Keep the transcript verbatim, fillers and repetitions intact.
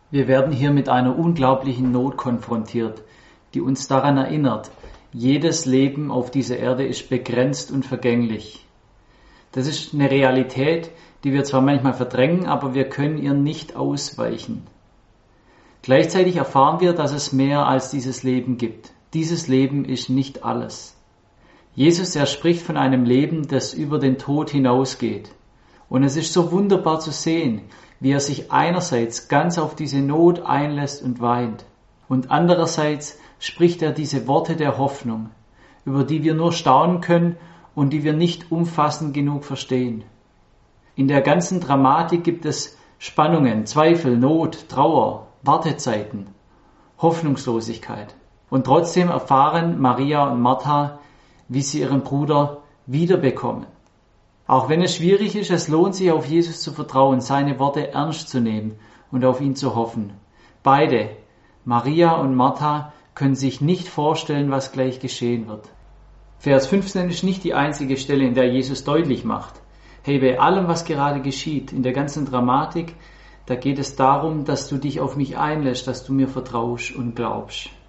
Wir werden hier mit einer unglaublichen Not konfrontiert, die uns daran erinnert, jedes Leben auf dieser Erde ist begrenzt und vergänglich. Das ist eine Realität, die wir zwar manchmal verdrängen, aber wir können ihr nicht ausweichen. Gleichzeitig erfahren wir, dass es mehr als dieses Leben gibt. Dieses Leben ist nicht alles. Jesus, er spricht von einem Leben, das über den Tod hinausgeht. Und es ist so wunderbar zu sehen, wie er sich einerseits ganz auf diese Not einlässt und weint. Und andererseits spricht er diese Worte der Hoffnung, über die wir nur staunen können und die wir nicht umfassend genug verstehen. In der ganzen Dramatik gibt es Spannungen, Zweifel, Not, Trauer, Wartezeiten, Hoffnungslosigkeit. Und trotzdem erfahren Maria und Martha, wie sie ihren Bruder wiederbekommen. Auch wenn es schwierig ist, es lohnt sich, auf Jesus zu vertrauen, seine Worte ernst zu nehmen und auf ihn zu hoffen. Beide, Maria und Martha, können sich nicht vorstellen, was gleich geschehen wird. Vers fünfzehn ist nicht die einzige Stelle, in der Jesus deutlich macht: Hey, bei allem, was gerade geschieht, in der ganzen Dramatik, da geht es darum, dass du dich auf mich einlässt, dass du mir vertraust und glaubst.